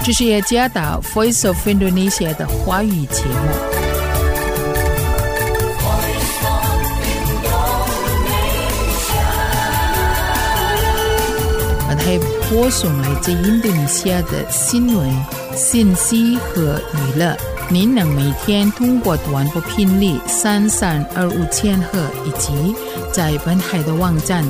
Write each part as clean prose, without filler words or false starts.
这是雅加达 Voice of Indonesia 的华语节目。还播送来自印度尼西亚的新闻、信息和娱乐。您能每天通过短波频率3325千赫，以及在本海的网站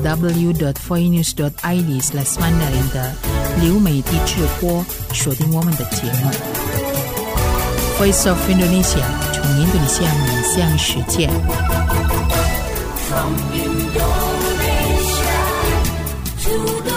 www.voinews.id/mandarin 的流媒体直播锁定我们的节目。Voice of Indonesia 从印度尼西亚面向世界。From Indonesia to the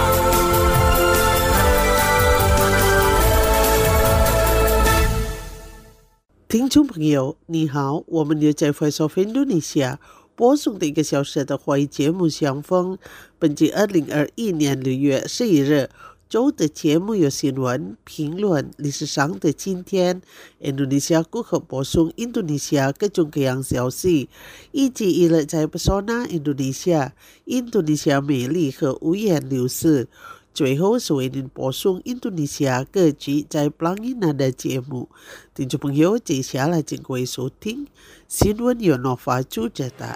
听众朋友你好，我们又在 Voice of Indonesia 播送的1个小时的华语节目相逢。本季2021年6月11日周的节目有新闻、评论、历史上的今天、印度尼西亚如何播送印度尼西亚各种各样消息，以及娱乐在Pesona印度尼西亚魅力和五颜六色。最后是为您播送印度尼西亚各局在Pelanginan的节目。听众朋友，接下来请各位收听新闻由Nova主持的。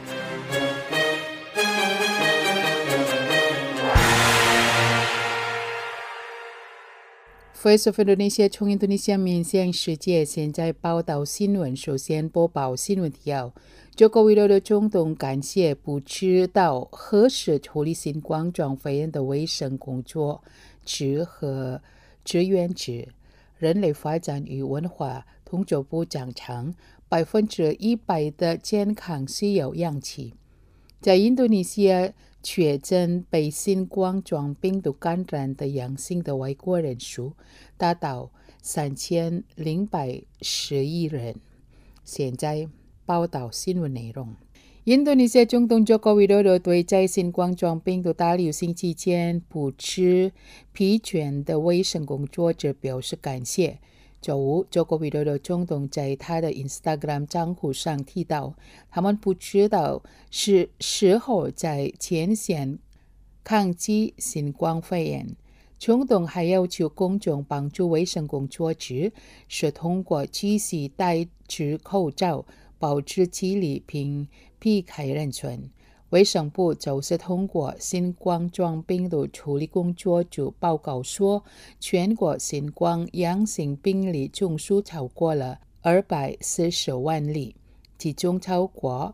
Voice of Indonesia 从印度尼西亚面向世界，现在报道新闻。首先播报新闻提要。Joko Widodo 总统感谢不知道何时处理新冠状肺炎的卫生工作职和志愿者。人类发展与文化通州部长称100%的健康需要氧气。在印度尼西亚确诊被新冠状病毒感染的阳性的外国人数达到3011人。现在报道新闻内容。印度尼西亚总统 Joko Widodo 对在新冠状病毒大流行期间不知疲倦的卫生工作者表示感谢。周五 Joko Widodo 总统在他的 Instagram 账户上提到，他们不知道是时候在前线抗击新冠肺炎。总统还要求公众帮助卫生工作者，是通过继续戴着口罩、保持距离并避开人群。卫生部就是通过新冠状病毒处理工作组报告说，全国新冠阳性病例总数超过了240万例，其中超过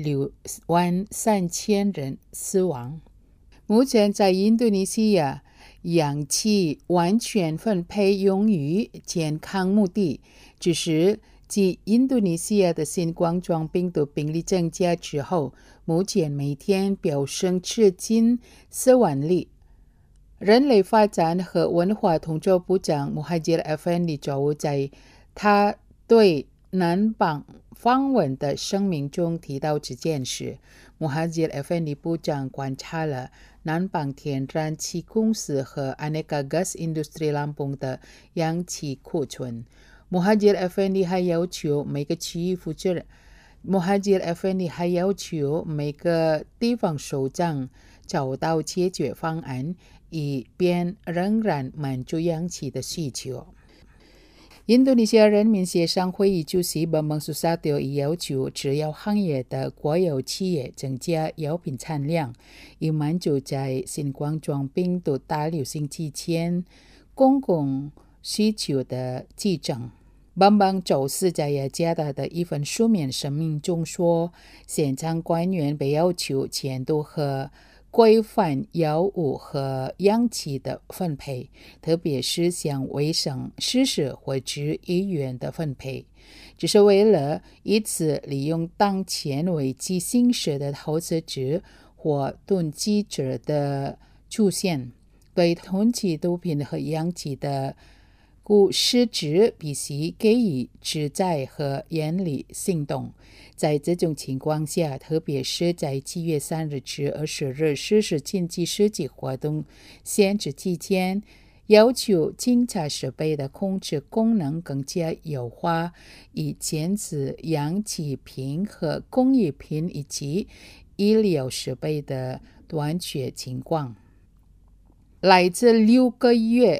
63000人死亡。目前在印度尼西亚，氧气完全分配用于健康目的，只是继印度尼西亚的新冠状病毒病例增加之后，目前每天飙升至近4万例。人类发展和文化通州部长Muhadjir Effendi 周五在他对南邦访问的声明中提到这件事。Muhadjir Effendi 部长观察了南邦天然气公司和 Aneka Gas Industri Lampung 的氧气库存。Muhadjir Effendi 还要求每个区域负责人Muhadjir Effendi 还要求每个地方首长找到解决方案，以便仍然满足氧气的需求。印度尼西亚人民协商会议主席Bambang Susatyo 也要求制药行业的国有企业增加药品产量，以满足在新冠状病毒大流行期间公共需求的激增。Bambang 周四在雅加达的一份书面声明中说，现场官员被要求监督和规范药物和氧气的分配，特别是向卫生设施或者医院的分配，这是为了以此利用当前危机形势的投资者或囤积者的出现，对囤积毒品和氧气的故实质必须给予制裁和严厉行动。在这种情况下，特别是在7月3日至20日实施经济刺激活动限制期间，要求警察设备的控制功能更加优化，以减少氧气瓶和工业品以及医疗设备的短缺情况。来自6个月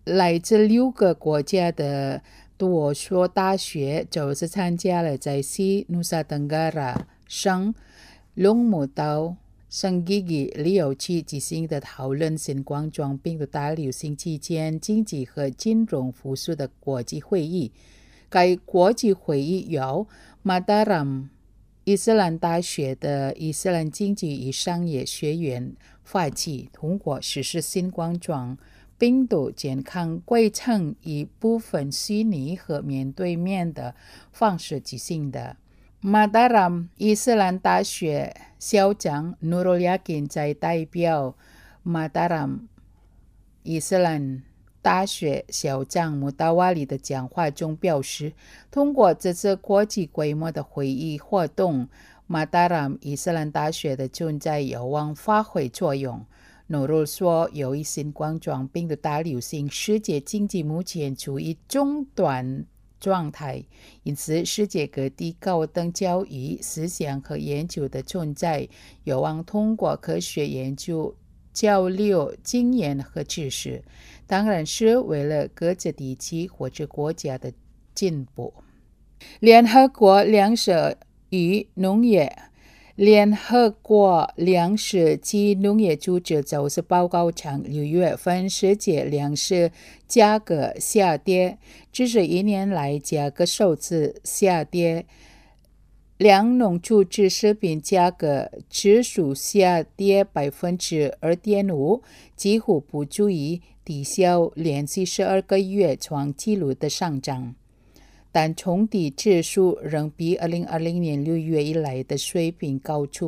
来自6个国家的多所大学就是参加了在西努萨登加拉省龙母岛圣基基旅游区进行的讨论新冠状病毒大流行期间经济和金融复苏的国际会议。该国际会议由马达拉伊斯兰大学的伊斯兰经济与商业学院发起，通过实施新冠状病毒健康规程以部分虚拟和面对面的方式进行的。马达拉伊斯兰大学校长努鲁亚金在代表马达拉伊斯兰大学校长穆达瓦里的讲话中表示，通过这次国际规模的会议活动，马达拉伊斯兰大学的存在有望发挥作用。努鲁说，由于新冠状病毒大流行，世界经济目前处于中断状态，因此世界各地高等教育、思想和研究的存在有望通过科学研究交流经验和知识，当然是为了各自地区或者国家的进步。联合国粮食与农业联合国粮食及农业组织就是报告称，6月份世界粮食价格下跌，这是1年来价格首次下跌。粮农组织食品价格指数下跌 2.5%， 几乎不足以抵消连续12个月创纪录的上涨，但总体指数仍比2020年6月以来的水平高出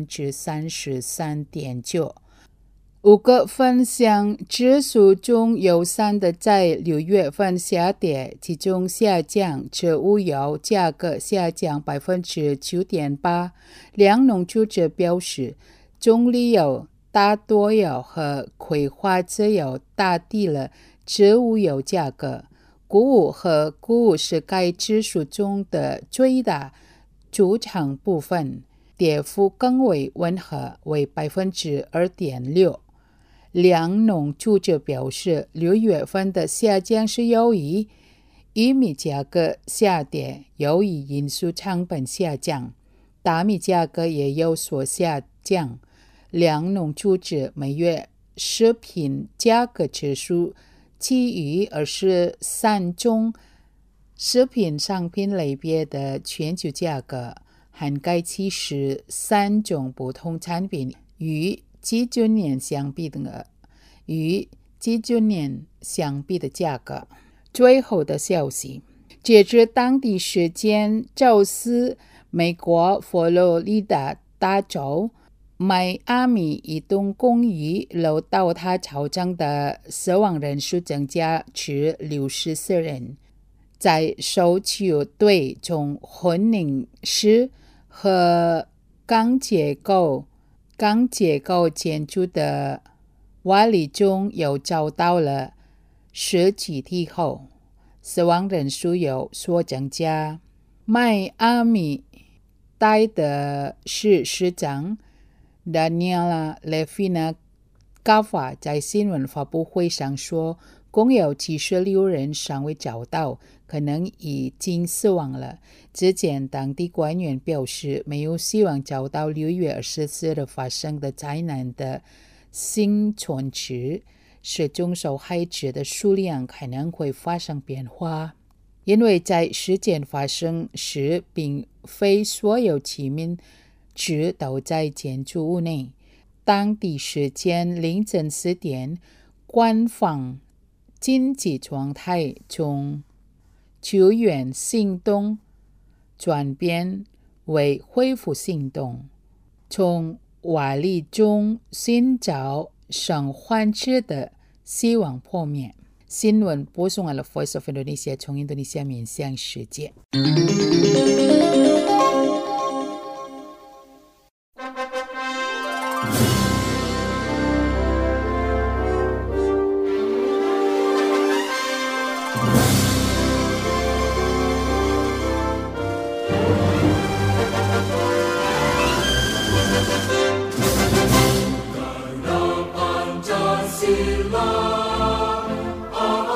33.9%。5个分项指数中有3个在6月份下跌，其中下降植物油价格下降 9.8%。粮农组织表示，棕榈油、大豆油和葵花籽油打低了植物油价格。谷物和谷物是该指数中的最大组成部分，跌幅更为温和，为 2.6%。粮农组织表示，6月份的下降是由于玉米价格下跌，由于因素成本下降，大米价格也有所下降。粮农组织每月食品价格指数基于23种食品商品类别的全球价格，涵盖73种不同产品，与基准年相比的价格。最后的消息，截至当地时间周四，美国佛罗里达大州迈阿密移动公寓楼倒塌造成的死亡人数增加至64人。在受球队中混凝石和钢结构建筑的瓦砾中又找到了尸体后，死亡人数有所增加。迈阿密大的市长Daniela Levina Gava 在新闻发布会上说，共有76人尚未找到，可能已经死亡了。之前当地官员表示，没有希望找到6月24日发生的灾难的幸存者，失踪受害者的数量可能会发生变化，因为在事件发生时，并非所有居民都在建筑物内。当地时间凌晨4点，官方紧急状态从救援行动转变为恢复行动，从瓦砾中寻找生还者的希望破灭。新闻播送完了 Voice of Indonesia 从印度尼西亚面向世界。 Pancasila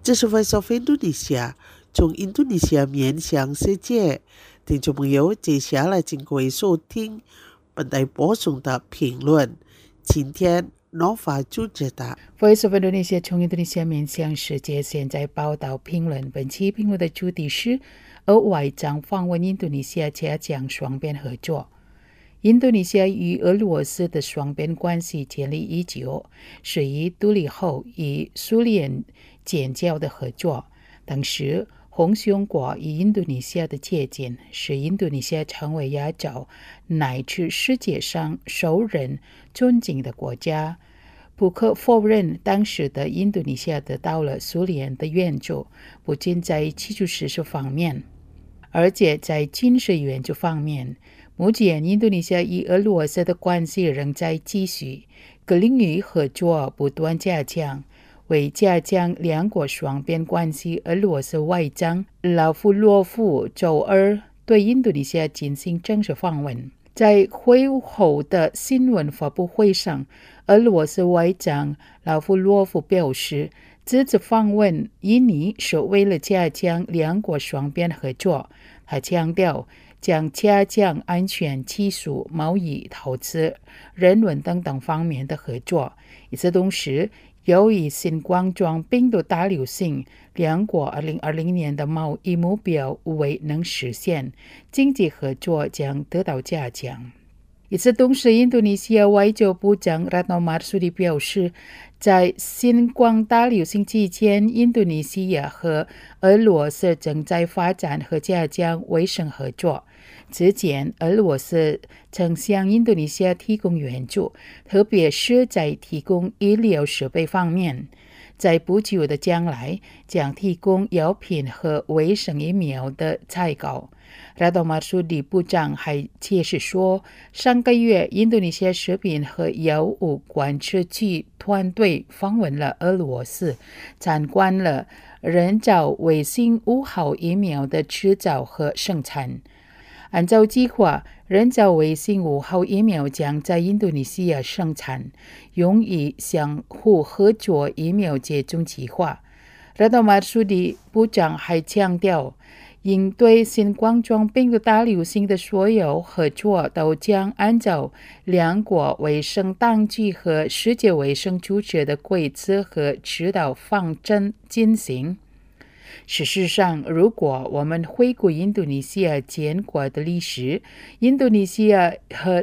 这是 Voice of Indonesia 从印度尼西亚面向世界。听众朋友，接下来请各位收听本台播送的评论。今天Nova 主持的 Voice of Indonesia 从印度尼西亚面向世界，现在报道评论。本期评论的主题是俄外长访问印度尼西亚，加强双边合作。印度尼西亚与俄罗斯的双边关系建立已久，是以独立后与苏联建交的合作。当时红熊国与印度尼西亚的接近，使印度尼西亚成为亚洲乃至世界上受人尊敬的国家。不可否认，当时的印度尼西亚得到了苏联的援助，不仅在基础设施方面，而且在军事援助方面。目前，印度尼西亚与俄罗斯的关系仍在继续，各领域合作不断加强。为加强两国双边关系，俄罗斯外长拉夫罗夫周二对印度尼西亚进行正式访问。在会后的新闻发布会上，俄罗斯外长拉夫罗夫表示，这次访问印尼是为了加强两国双边合作。他强调，将加强安全、技术、贸易、投资、人文等方面的合作。与此同时，由于新冠状病毒大流行，两国2020年的贸易目标未能实现，经济合作将得到加强。与此同时，印度尼西亚外交部长 Retno Marsudi 表示，在新冠大流行期间，印度尼西亚和俄罗斯正在发展和加强卫生合作。之前，俄罗斯曾向印度尼西亚提供援助，特别是在提供医疗设备方面。在不久的将来，将提供药品和卫生疫苗的采购。Retno Marsudi 部长还解释说，上个月，印度尼西亚食品和药物管制局团队访问了俄罗斯，参观了人造卫星5号疫苗的制造和生产。按照计划，人造卫星5号疫苗将在印度尼西亚生产，用于相互合作疫苗接种计划。Retno Marsudi 部长还强调，应对新冠状病毒大流行的所有合作都将按照两国卫生当局和世界卫生组织的规则和指导方针进行。事实上，如果我们回顾印度尼西亚建国的历史，印度尼西亚和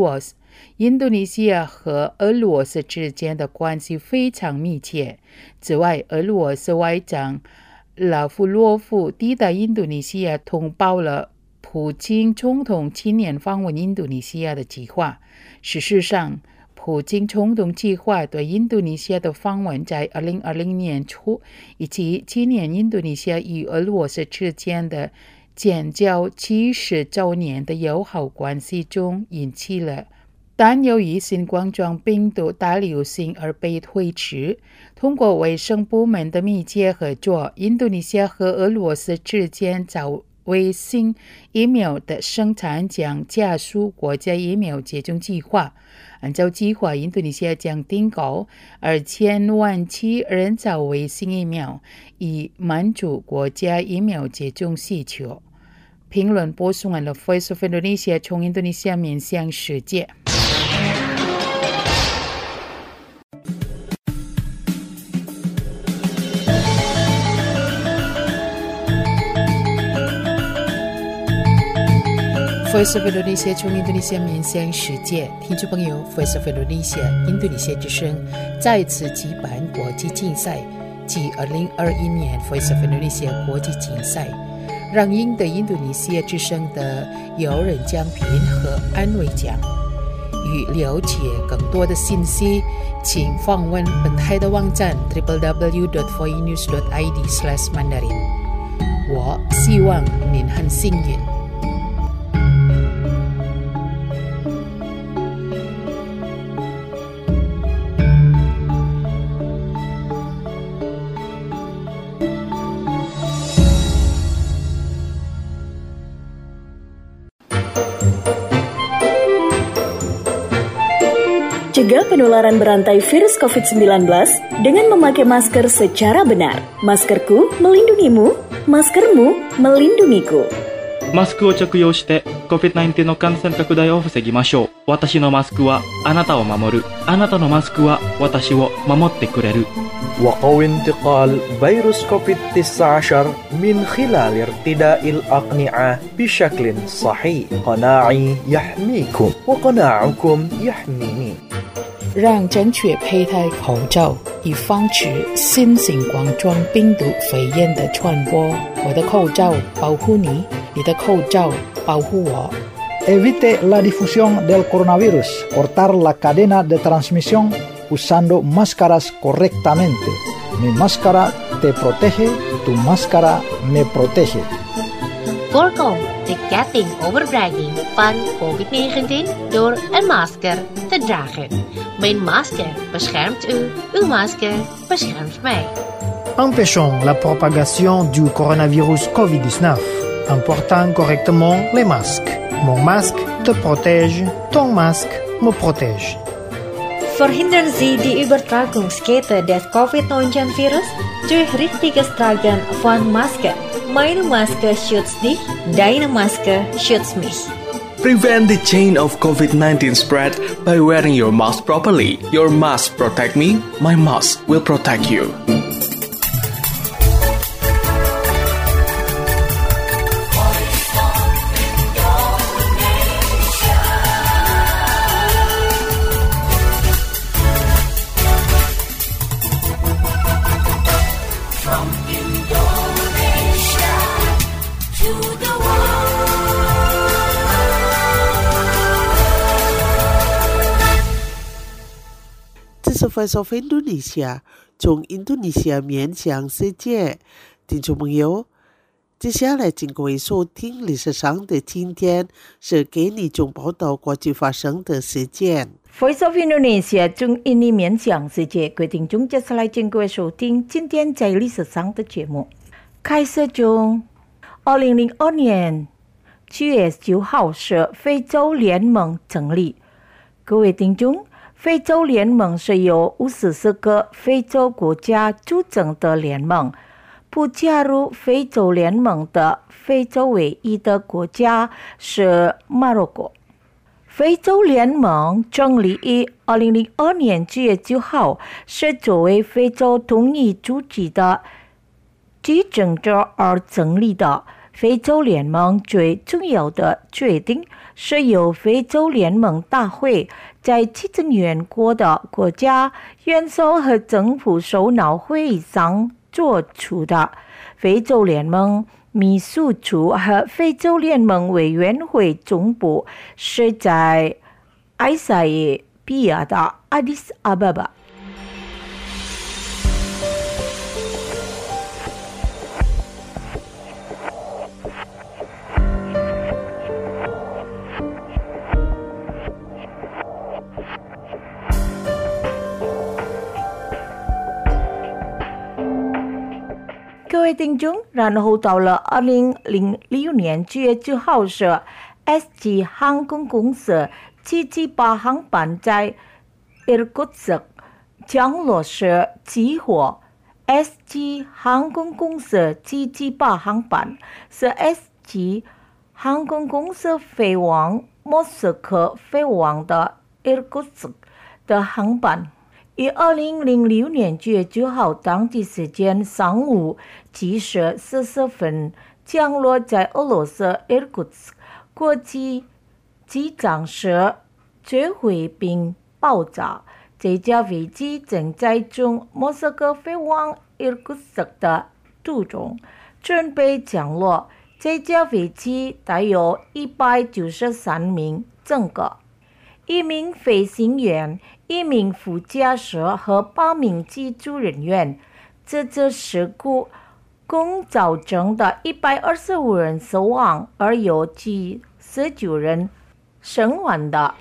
俄罗斯之间的关系非常密切。此外，俄罗斯外长拉夫罗夫抵达印度尼西亚，通报了普京总统今年访问印度尼西亚的计划。事实上，普京总统计划对印度尼西亚的访问在2020年初以及今年印度尼西亚与俄罗斯之间的建交70周年的友好关系中引起了，但由于新冠状病毒大流行而被推迟。通过卫生部门的密切合作，印度尼西亚和俄罗斯之间在卫星疫苗的生产将加速国家疫苗接种计划。按照计划，印度尼西亚将订购2000万剂人造卫星疫苗，以满足国家疫苗接种需求。评论播送完了 Voice of Indonesia 从印度尼西亚面向世界。Voice of Indonesia 从印度尼西亚面向世界，听众朋友 ，Voice of Indonesia 印度尼西亚之声再次举办国际竞赛，即2021年 Voice of Indonesia 国际竞赛，让赢得印度尼西亚之声的有人奖品和安慰奖。与了解更多的信息，请访问本台的网站 www.voinews.id/mandarin。我希望您很幸运。 Cegah penularan berantai virus COVID-19 dengan memakai masker secara benar. Maskerku melindungimu, maskermu melindungiku. マスクを着用して COVID-19 の感染拡大を防ぎましょう。私のマスクはあなたを守る。あなたのマスクは私を守ってくれる。 وقوي انتقال فيروس كوفيد-19 من خلال ارتداء الأقنعة بشكل صحيح. قناعي يحميكم وقناعكم يحميني. 让正确佩戴口罩，以防止新型冠状病毒肺炎的传播。我的口罩保护你，你的口罩保护我。 Evite la difusión del coronavirus. Cortar la cadena de transmisión usando máscaras correctamente. Mi máscara te protege, tu máscara me protege. Voorkom de ketting overbrenging van COVID-19 door een masker te dragen. Mijn masker beschermt u, uw masker beschermt mij. Empêchons la propagation du coronavirus COVID-19 en portant correctement les masques. Mon masque te protège, ton masque me protège. Verhindern Sie die Übertragungskette des COVID-19-Virus durch richtiges Tragen von Masken. Meine Maske schützt dich, deine Maske schützt mich. Prevent the chain of COVID-19 spread by wearing your mask properly. Your mask protect me, my mask will protect you. Voice of Indonesia 从印度尼西亚面向世界，听众朋友，接下来请各位收听历史上的今天，是给你从报道国际发生的事件。 Voice of Indonesia 从印尼面向世界，各位听众，接下来请各位收听今天在历史上的节目。开始中，2002年7月9号是非洲联盟成立。各位听众，非洲联盟是由54个非洲国家组成的联盟，不加入非洲联盟的非洲唯一的国家是摩洛哥。非洲联盟成立于2002年7月9号，是作为非洲统一组织的执政者而成立的。非洲联盟最重要的决定是由非洲联盟大会在其成员国的国家元首和政府首脑会议上做出的。非洲联盟秘书处和非洲联盟委员会总部是在埃塞俄比亚的阿迪斯阿巴巴。各位听众，然后到了2006年7月9号是 SG 航空公司778航班在伊尔库茨克降落时起火。SG 航空公司778航班是 SG 航空公司飞往莫斯科飞往的伊尔库茨克的航班。于2006年9月9号当地时间上午7时40分降落在俄罗斯伊尔库茨克国际机场时坠毁并爆炸。这架飞机正在从莫斯科飞往伊尔库茨克的途中，准备降落。这架飞机带有193名乘客，1名飞行员，1名副驾驶和8名机组人员。这次事故共造成的125人死亡，而有19人生还的。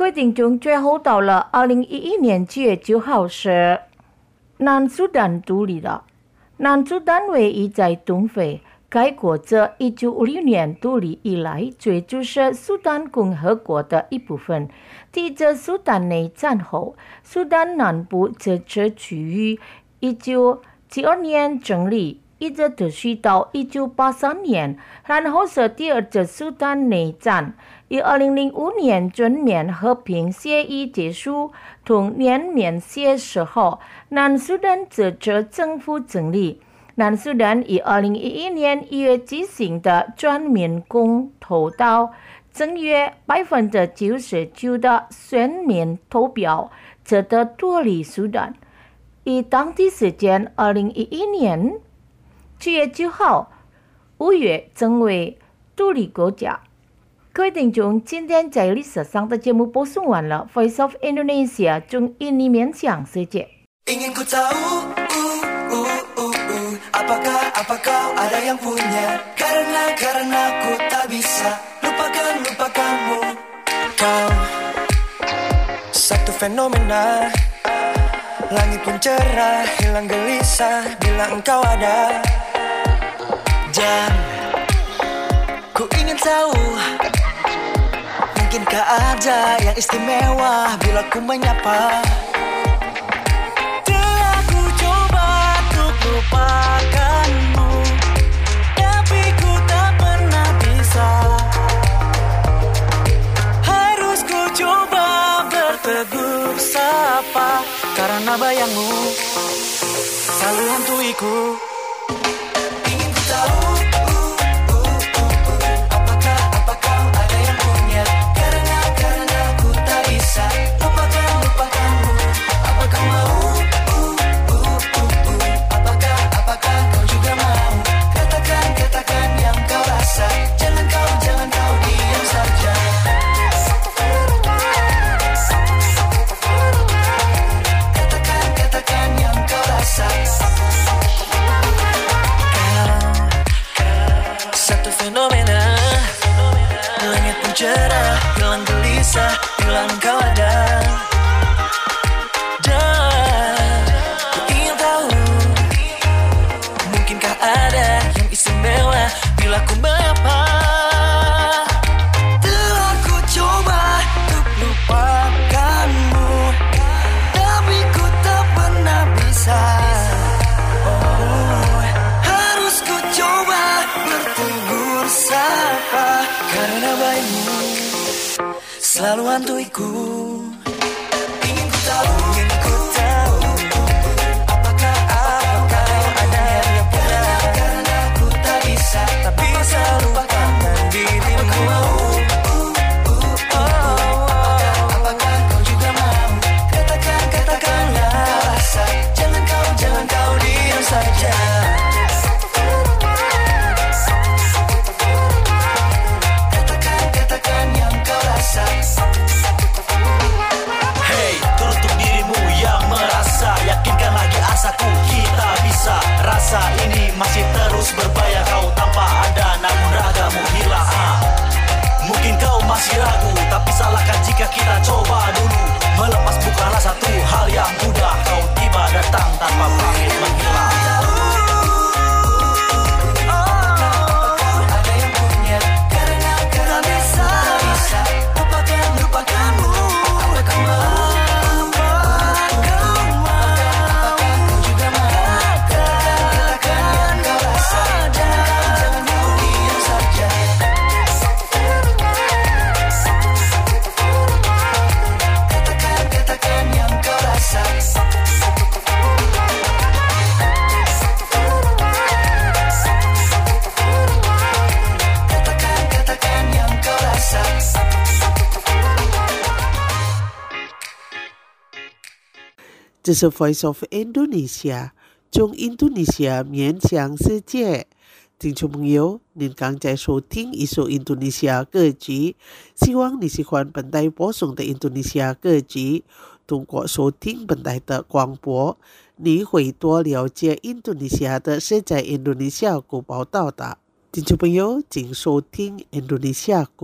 各位听众，最后到了2011年7月9号是南苏丹独立了。南苏丹位于在东非，该国自1956年独立以来，最初是苏丹共和国的一部分。第一次苏丹内战后，苏丹南部这区域1972年成立，一直持续到1983年，然后是第二次苏丹内战。以2005年全面和平协议结束，同年缅协时候，南苏丹支持政府成立。南苏丹以2011年1月举行的全民公投到正约99%的选民投票，值得脱离苏丹。以当地时间2011年7月9号，5月成为独立国家。各位听众，今天在历史上的节目播送完了。Voice of Indonesia 中印尼面向世界。 Ingin ku tahu, apakah kau ada yang punya? Karena ku tak bisa lupakanmu. Kau satu fenomena, langit pun cerah, hilang gelisah bila engkau ada. Dan ku ingin tahu, mungkinkah ada yang istimewa bila ku menyapa? Telah ku coba untuk lupakanmu, tapi ku tak pernah bisa. Harus ku coba bertegur sapa, karena bayangmu selalu hantuiku. Ingin ku tahu, cerah, hilang gelisah bila engkau ada. Dan ku ingin tahu, mungkinkah ada yang istimewa bila ku menyapa? Telah ku coba untuk lupakanmu, tapi ku tak pernah bisa. Harus ku coba bertegur sapa, karena bayimu selalu hantuiku. Ingin ku tahu, apakah ada yang punya? Karena ku tak bisa lupakan dirimu. Apakah kau juga mau? Katakanlah rasa. Jangan kau diam saja. Hey, teruntuk dirimu yang merasa, yakinkan lagi asaku, kita bisa. Rasa ini masih terus berbahaya, kau tanpa ada namun ragamu hilang. Mungkin kau masih ragu, tapi salahkan jika kita coba dulu. Melepas bukanlah satu hal yang mudah, kau tiba datang tanpa pamit menghilang. 这是 Voice of Indonesia 中印度尼西亚面向世界。听众朋友，您刚才收听一首印度尼西亚歌曲，希望你喜欢本台播送的印度尼西亚歌曲。通过收听本台的广播，你会多了解印度尼西亚的世界印度尼西亚国报道的。听众朋友，请收听印度尼西亚国。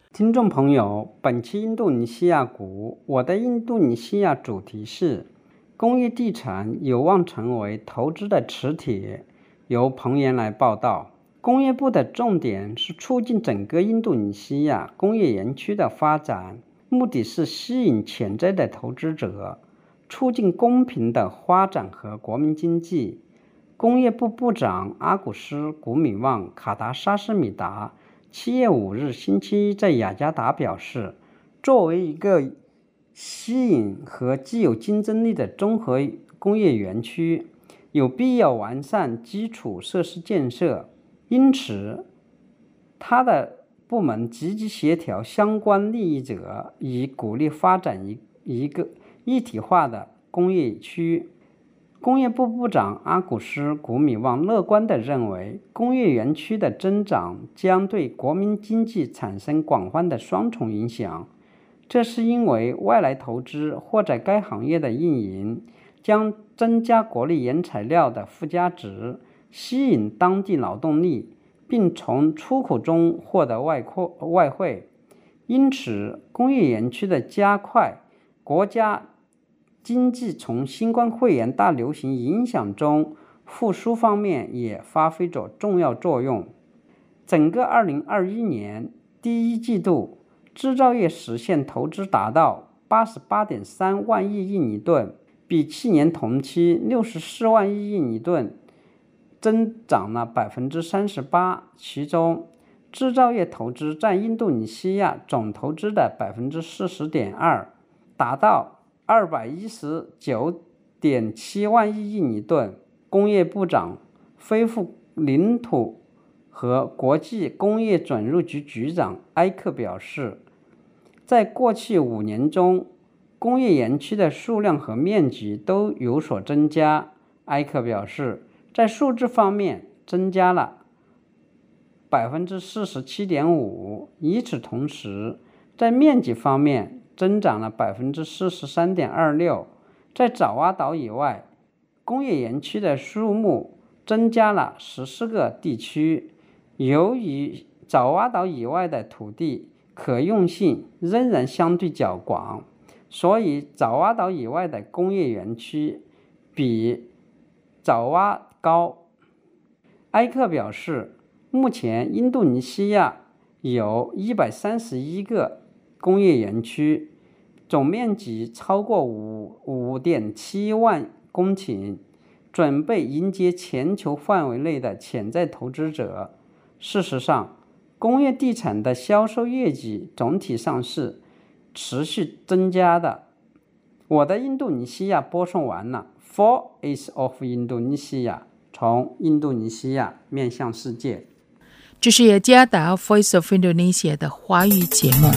听众朋友，本期印度尼西亚股，我的印度尼西亚主题是工业地产有望成为投资的磁铁。由彭岩来报道。工业部的重点是促进整个印度尼西亚工业园区的发展，目的是吸引潜在的投资者，促进公平的发展和国民经济。工业部部长阿古斯·古米旺卡达沙斯米达7月5日星期一在雅加达表示，作为一个吸引和具有竞争力的综合工业园区，有必要完善基础设施建设，因此他的部门积极协调相关利益者，以鼓励发展一个一体化的工业区。工业部部长阿古斯·古米旺乐观地认为，工业园区的增长将对国民经济产生广泛的双重影响。这是因为外来投资或在该行业的运营将增加国内原材料的附加值，吸引当地劳动力，并从出口中获得外汇。因此，工业园区的加快，国家经济从新冠肺炎大流行影响中复苏方面也发挥着重要作用。整个2021年第一季度，制造业实现投资达到88.3万亿印尼盾，比去年同期64万亿印尼盾增长了38%，其中制造业投资占印度尼西亚总投资的40.2%，达到219.7万亿印尼盾。工业部长恢复领土和国际工业准入局局长埃克表示，在过去5年中，工业园区的数量和面积都有所增加。埃克表示，在数字方面增加了47.5%，与此同时，在面积方面增长了43.26%。在爪哇岛以外，工业园区的数目增加了14个地区。由于爪哇岛以外的土地可用性仍然相对较广，所以爪哇岛以外的工业园区比爪哇高。埃克表示，目前印度尼西亚有131个工业园区，总面积超过5.7万公顷，准备迎接全球范围内的潜在投资者。事实上，工业地产的销售业绩总体上是持续增加的。我的印度尼西亚播送完了。 Four is of Indonesia， 从印度尼西亚面向世界。 这是雅加达 Voice of Indonesia 的华语节目。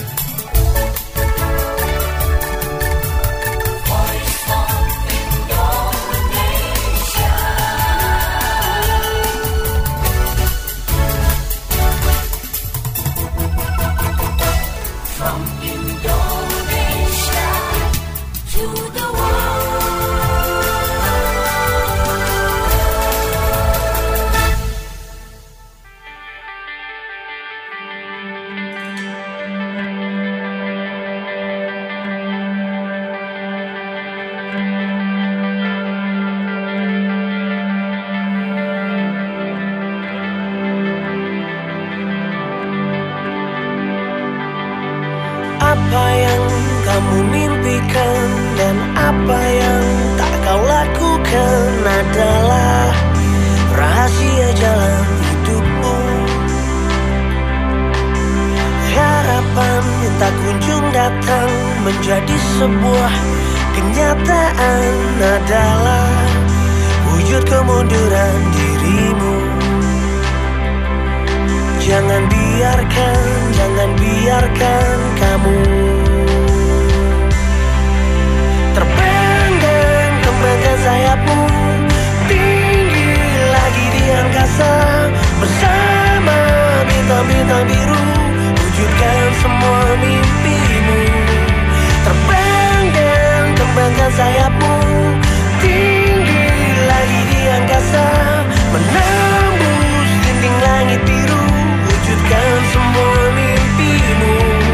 Apa yang kamu mimpikan dan apa yang tak kau lakukan adalah rahasia jalan hidupmu. Harapan yang tak kunjung datang menjadi sebuah kenyataan adalah wujud kemunduran dirimu. Jangan biarkan kamu terbang dan kembangkan sayapmu tinggi lagi di angkasa. Bersama bintang-bintang biru, wujudkan semua mimpimu. Terbang dan kembangkan sayapmu tinggi lagi di angkasa, menembus dinding langit biru, wujudkan semua mimpimu.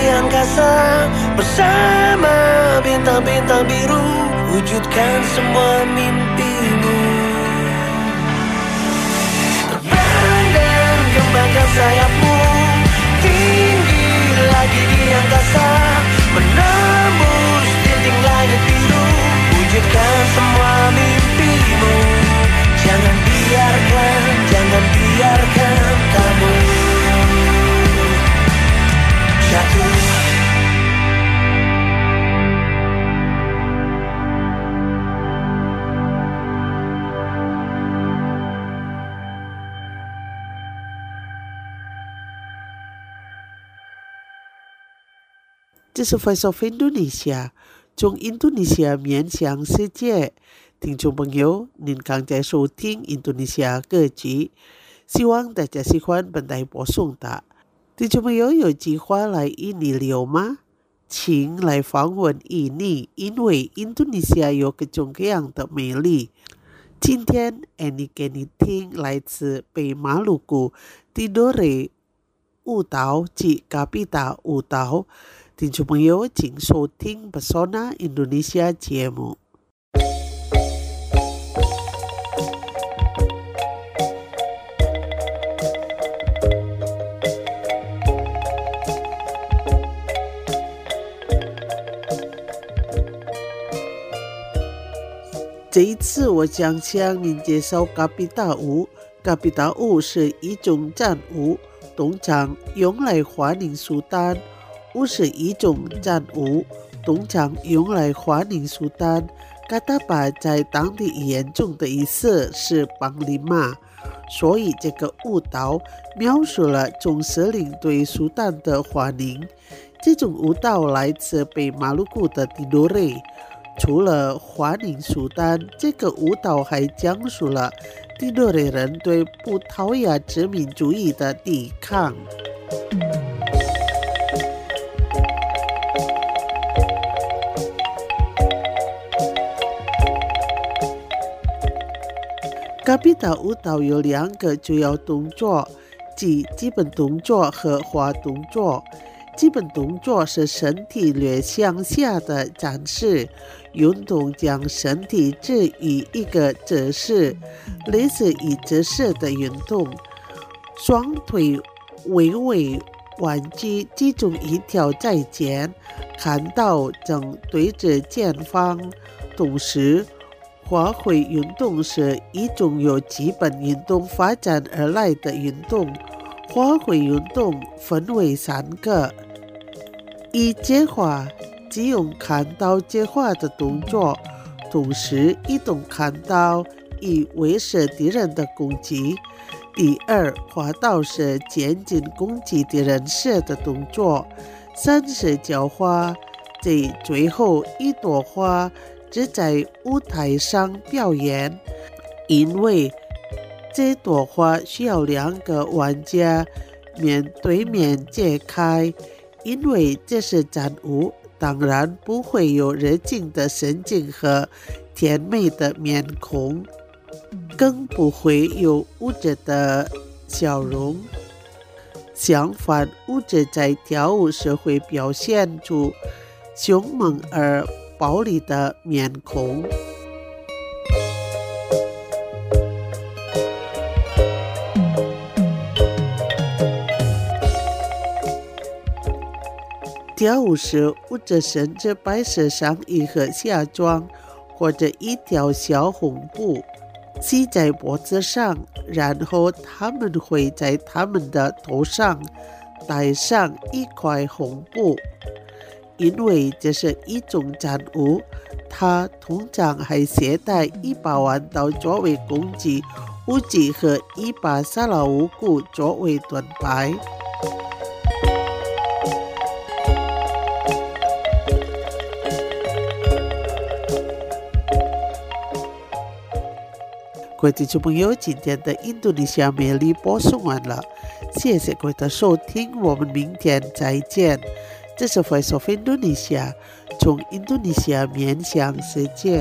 angkasa bersama bintang-bintang biru, wujudkan semua mimpimu. Terbang dan kembangkan sayapmu, tinggi lagi di angkasa, menembus dinding langit biru, wujudkan semua mimpimu. Jangan biarkan kamu jatuh. 这是 Voice of Indonesia 从印度尼西亚面向世界。听众朋友，您刚才收听印度尼西亚歌曲，希望大家喜欢本台播送的。听众朋友有计划来印尼旅游吗？请来访问印尼，因为印度尼西亚有各种各样的美丽。今天 Annie 给你听来自北马鲁古 Tidore 舞蹈及嘎比达舞蹈。听众朋友，请收听 Pesona Indonesia 节目。这一次我将向您介绍嘎比达舞。嘎比达舞是一种战舞，通常用来欢迎苏丹。舞是一种战舞，通常用来欢迎苏丹。嘎达巴在当地语言中的意思是邦里马，所以这个舞蹈描述了总司令对苏丹的欢迎。这种舞蹈来自北马鲁古的Tidore。除了欢迎苏丹，这个舞蹈还讲述了Tidore人对葡萄牙殖民主义的抵抗。嘎比达舞蹈有两个主要动作，即基本动作和花动作。基本动作是身体略向下的展示，运动将身体置于一个姿势，类似于姿势的运动。双腿微微弯曲，集中一条在前，看到正对着前方。同时，花卉运动是一种由基本运动发展而来的运动。花卉运动分为3个。一接花，即用砍刀接花的动作，同时移动砍刀以威慑敌人的攻击。第二，花刀是前进攻击敌人时的动作。3是浇花，即最后一朵花只在舞台上表演，因为这朵花需要2个玩家面对面揭开。因为这是战舞，当然不会有热情的神情和甜美的面孔，更不会有舞者的笑容。相反，舞者在跳舞时会表现出凶猛而暴力的面孔。跳舞时，舞者身着白色上衣和下装，或者一条小红布系在脖子上，然后他们会在他们的头上戴上一块红布。因为这是一种战舞，他通常还携带一把弯刀作为攻击武器和一把沙拉乌骨作为盾牌。各位听众朋友，今天的印度尼西亚美丽播送完了，谢谢各位的收听，我们明天再见。这是 Voice of Indonesia 从印度尼西亚面向世界。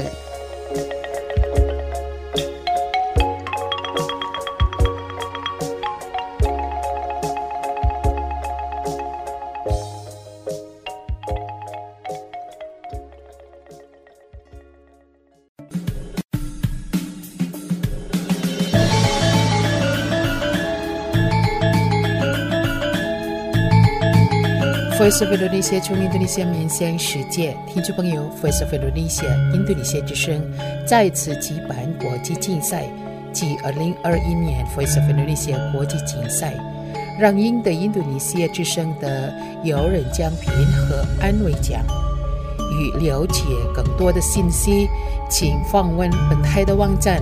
Voice of Indonesia 从印度尼西亚面向世界，听众朋友 ，Voice of Indonesia 印度尼西亚之声再次举办国际竞赛，即2021年 Voice of Indonesia 国际竞赛，让赢得印度尼西亚之声的有人奖品和安慰奖。与了解更多的信息，请访问本台的网站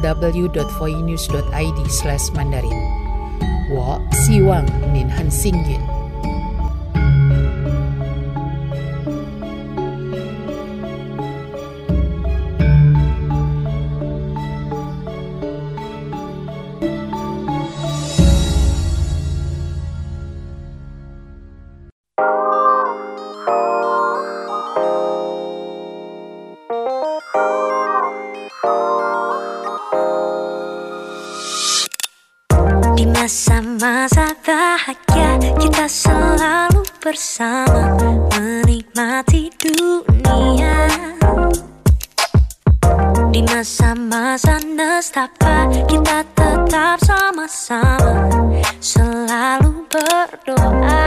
www.voinews.id/mandarin。我希望您很幸运。 Di masa-masa bahagia kita selalu bersama menikmati dunia. Di masa-masa nestapa kita tetap sama-sama selalu berdoa.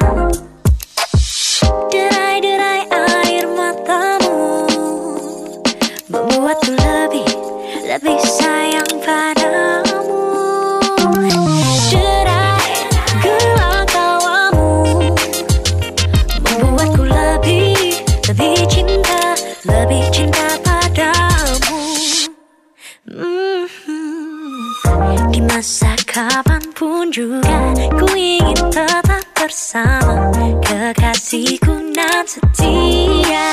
Derai-derai air matamu membuatku lebih sayang padamu. Derai gelang tawamu membuatku lebih cinta padamu. Di masa kapanpun juga ku ingin tetap bersama kekasihku nan setia.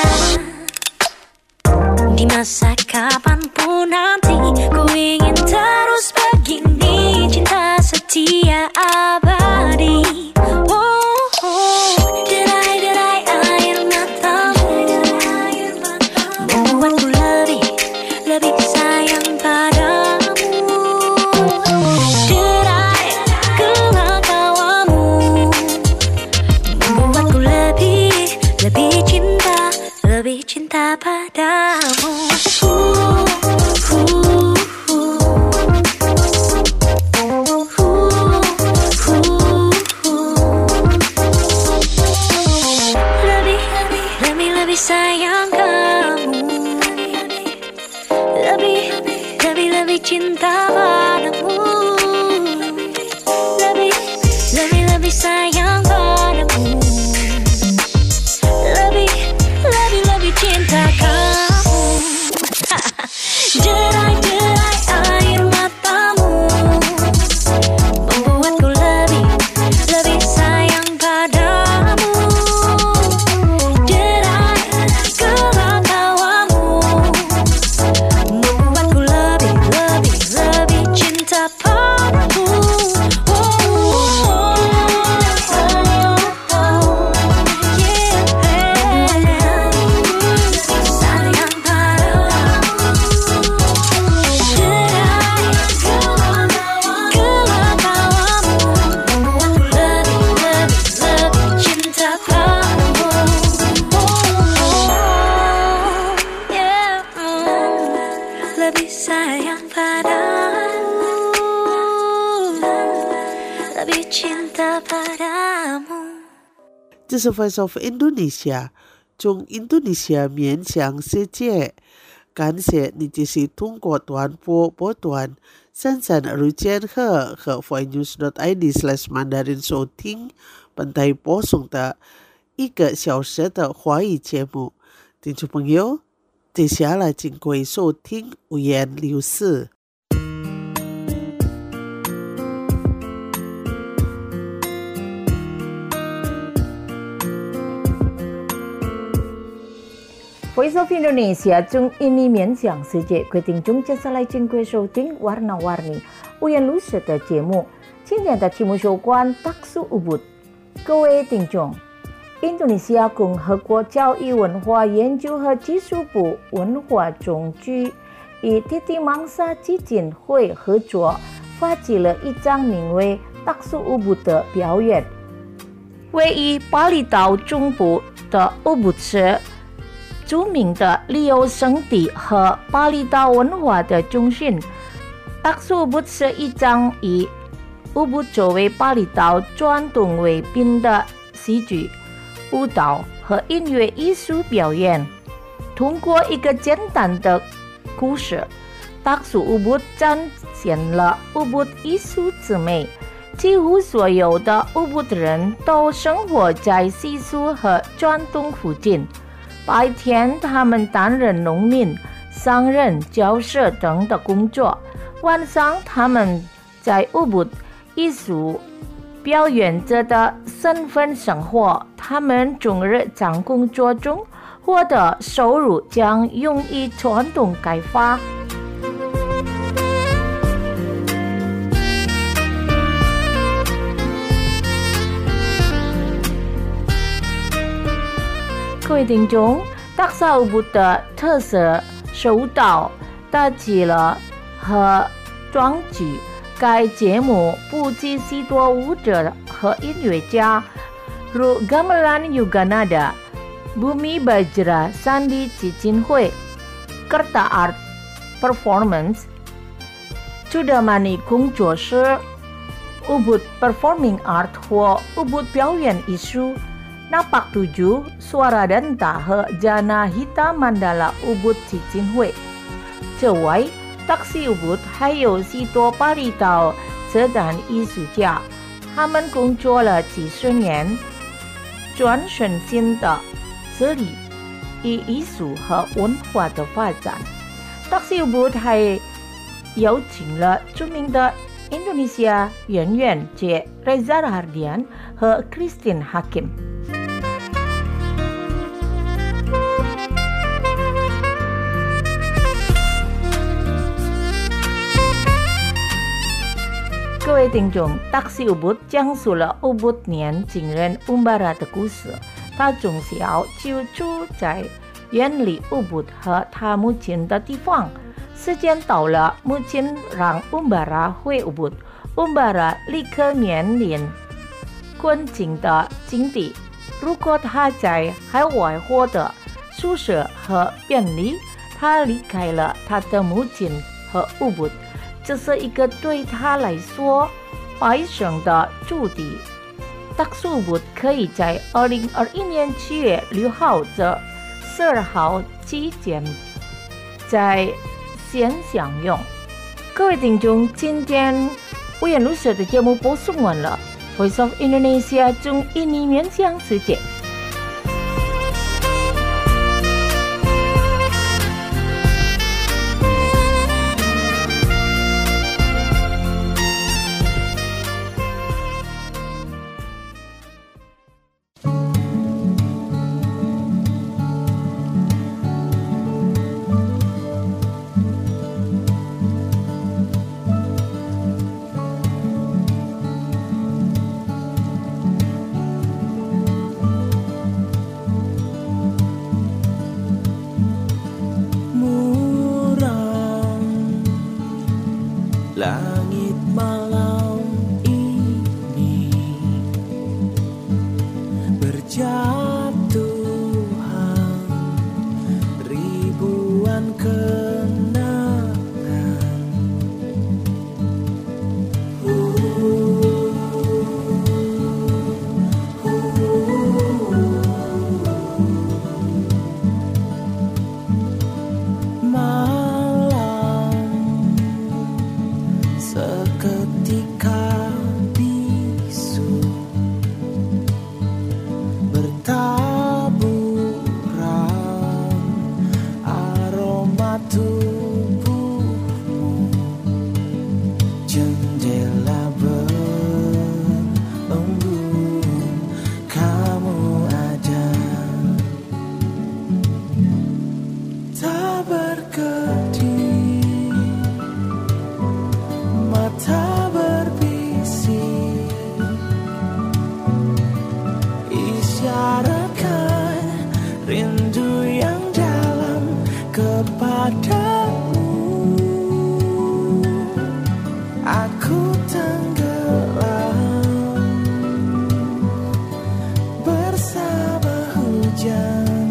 Di masa kapanpun nanti ku ingin terus begini, cinta setia abadi. Derai-derai air matamu membuatku lebih sayang padamu. Derai gelang tawamu membuatku lebih cinta padamu. Lebih sayang kamu, lebih cinta padamu, lebih sayang padamu, lebih cinta kamu. Derai-derai air matamu membuatku lebih sayang padamu. Derai gelang tawamu membuatku lebih cinta padamu. Lebih sayang padamu, lebih cinta padamu。 这是 Voice of Indonesia 从印度尼西亚面向世界。感谢你继续通过短波波段33日赫和 voinews.id/mandarin 收听本台播送的1个小时的华语节目。听众朋友，接下来请各位收听五言六事。 Voice of Indonesia 中印尼面向世界，各位听众接下来请各位收听 warna-warni 五言六事的节目。今天的题目有关 Taksu Ubud。各位听众，印度尼西亚共和国教育文化研究和技术部文化总局与蒂蒂芒萨基金会合作，发起了一场名为 Taksu Ubud 的表演。位于巴厘岛中部的乌布池，著名的旅游胜地和巴厘岛文化的中心。Taksu Ubud是一场以乌布作为巴厘岛传统为宾的戏剧， 舞蹈和音乐艺术表演。通过一个简单的故事，大树乌布展现了乌布艺术之美。几乎所有的乌布人都生活在习俗和传统附近。白天他们担任农民、商人、教师等的工作，晚上他们在乌布艺术表演者的身份生活。他们从日常工作中获得收入将用于传统开发。各位听众，大沙乌布的特色舞蹈、大吉乐和装举。该节目不计许多舞者和音乐家，如 Gamelan Yuganada、Bumi Bajra Sandi Cicinhue、Kerta Art Performance、Chudamani 工作室、Ubud Performing Art 或 Ubud 表演艺术。Napak 7, Suara Danta 和 Jana Hita Mandala Ubud Cicinhue。此外，Taksi Ubud 还有许多巴厘岛车站艺术家，他们工作了几十年，转身新的致力于艺术和文化的发展。Taksi Ubud 还邀请了著名的印度尼西亚演员J. Reza Rahardian 和 Christine Hakim。各位听众，大西乌布讲述了乌布年轻人乌巴拉的故事。他从小就住在远离乌布和他母亲的地方。时间到了，母亲让乌巴拉回乌布，乌巴拉立刻面临困境的境地。如果他在海外获得舒适和便利，他离开了他的母亲和乌布。这是一个对他来说悲伤的注定。大树布可以在2021年7月6号至12号期间在线享用。各位听众，今天五颜六色的节目播送完了。Voice of Indonesia 中印尼面向世界。 Langit malam ini berjatuhan ribuan kenangan. Seketika bisu bertaburan aroma tubuhmu, jendela berembun kamu ada, tak berkedip, mata berbisik, isyaratkan rindu yang dalam kepadamu. Aku tenggelam bersama hujan,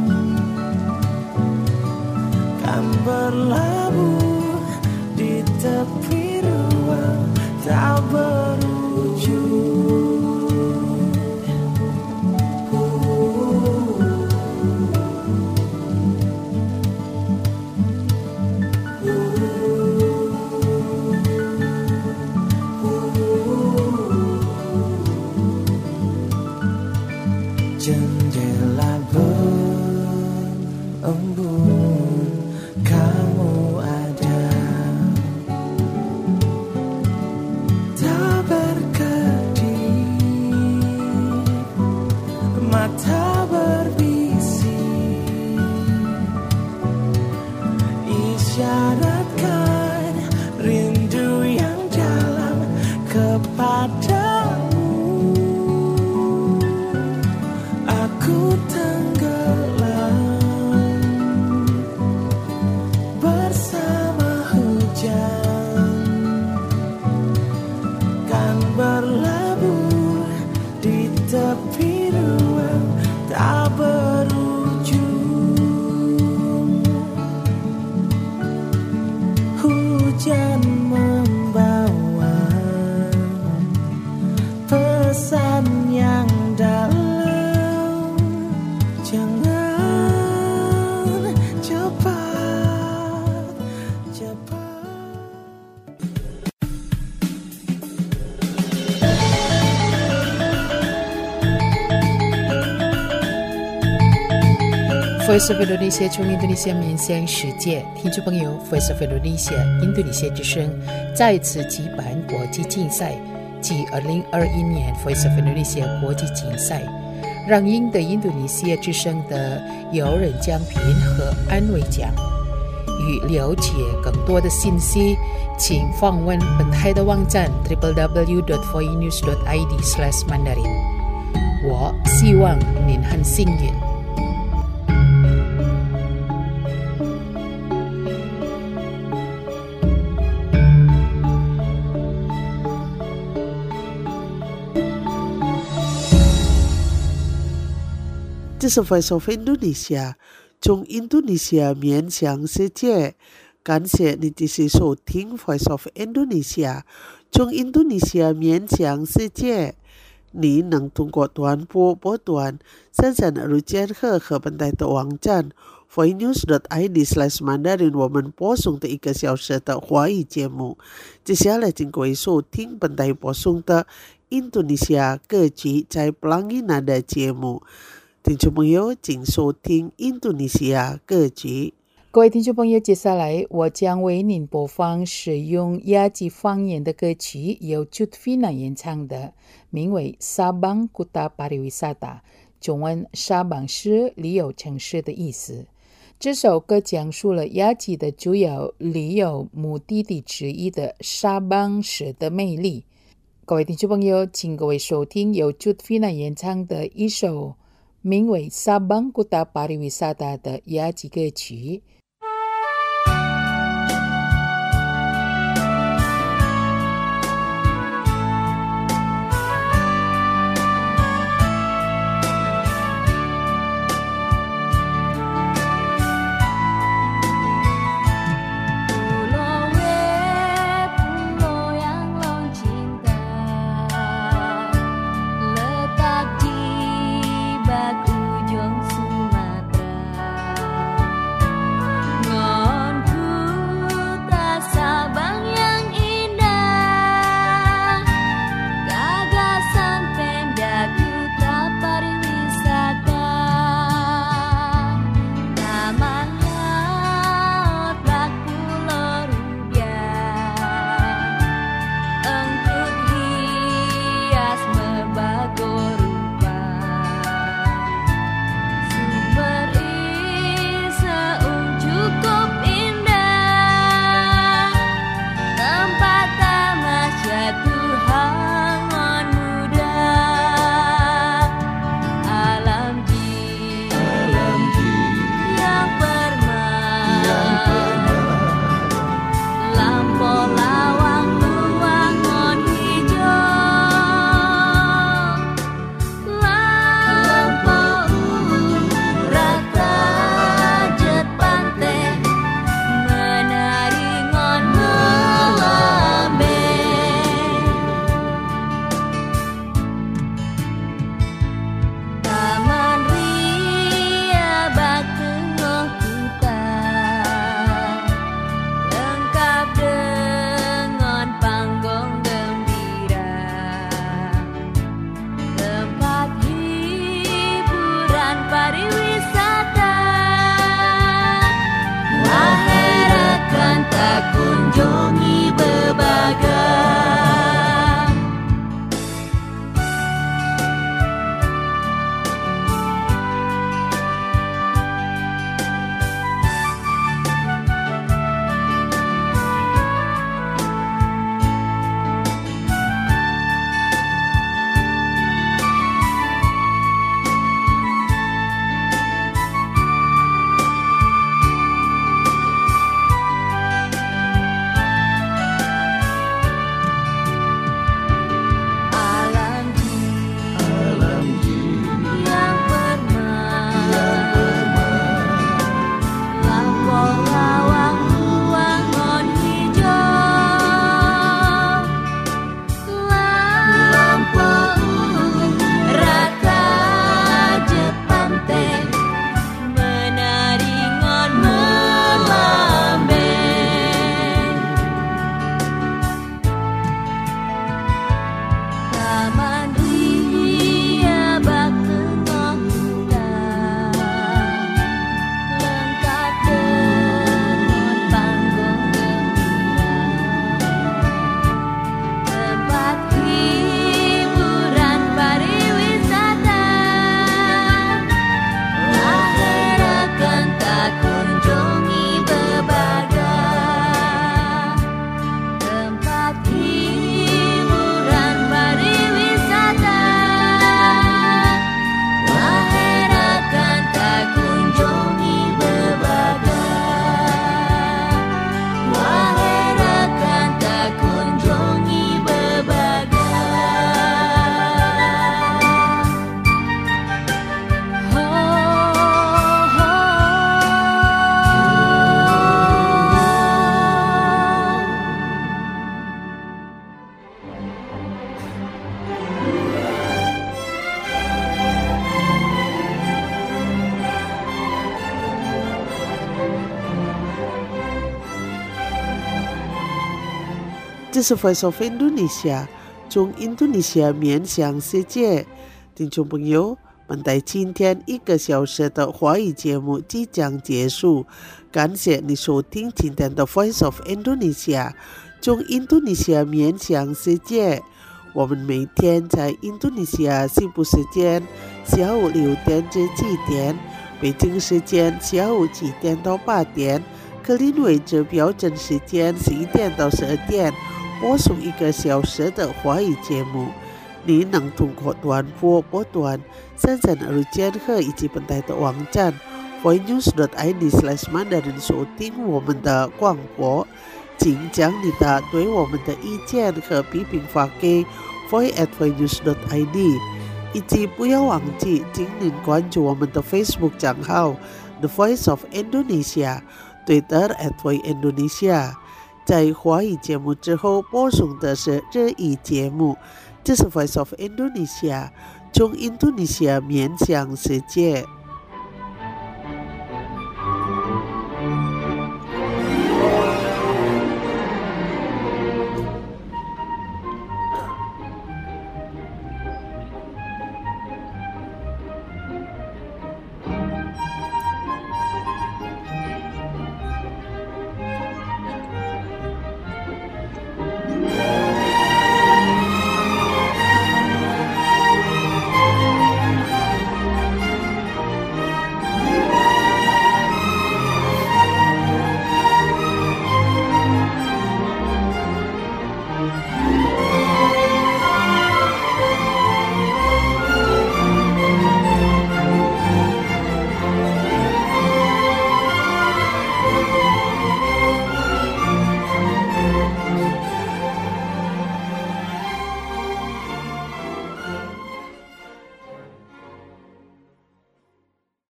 kan berlabuh di tepi ruang tak berujung. jendela berembun kamu ada, tak berkedip, mata berbisik, isyaratkan rindu yang dalam kepadamu. Aku tenggelam bersama hujan, kan berlabuh di tepi ruang tak berujung. Hujan membawa pesan yang dalam. Jangan cepat. Voice of Indonesia 从印度尼西亚面向世界，听众朋友 ，Voice of Indonesia 印度尼西亚之声再次举办国际竞赛，即2021年 Voice of Indonesia 国际竞赛。让赢得印度尼西亚之声的有人奖品和安慰奖。与了解更多的信息，请访问本台的网站 www.voinews.id/mandarin。我希望您很幸运。 这是 Voice of Indonesia 从印度尼西亚面向世界，感谢你继续收听 Voice of Indonesia 从印度尼西亚面向世界。你能通过短波波段生产入监和本台的网站 voinews.id/mandarin 我们播送的1个小时的华语节目。接下来请各位收听本台播送的印度尼西亚歌曲在 Pelangi Nada 节目。听众朋友，请收听印度尼西亚歌曲。 各位听众朋友，接下来我将为您播放使用雅吉方言的歌曲，由 Jutvina 演唱的，名为 Sabang Kuta Pariwisata， 中文沙邦是旅游城市的意思。这首歌讲述了雅吉的主要旅游目的地之一的沙邦市的魅力。各位听众朋友，请各位收听由 Jutvina 演唱的一首名为 Sabang Kuta Pariwisata 的雅吉歌曲。 Letak di bak ujung Sumatera. pariwisata. Wahai rekan tak kunjungi berbagai. 这是 Voice of Indonesia， 从印度尼西亚面向世界。听众朋友，本台今天1个小时的华语节目即将结束，感谢你收听今天的 Voice of Indonesia， 从印度尼西亚面向世界。我们每天在印度尼西亚西部时间下午6点至7点，北京时间下午7点到8点，格林威治标准时间11点到12点，播送1个小时的华语节目。你能通过短波波段3日间和以及本台的网站 voinews.id/mandarin 收听我们的广播。请将你的对我们的意见和批评发给 voice@voinews.id， 以及不要忘记请您关注我们的 Facebook 账号 The Voice of Indonesia， Twitter @voiceindonesia。在华语节目之后播送的是日语节目，这是 Voice of Indonesia， 从印度尼西亚面向世界。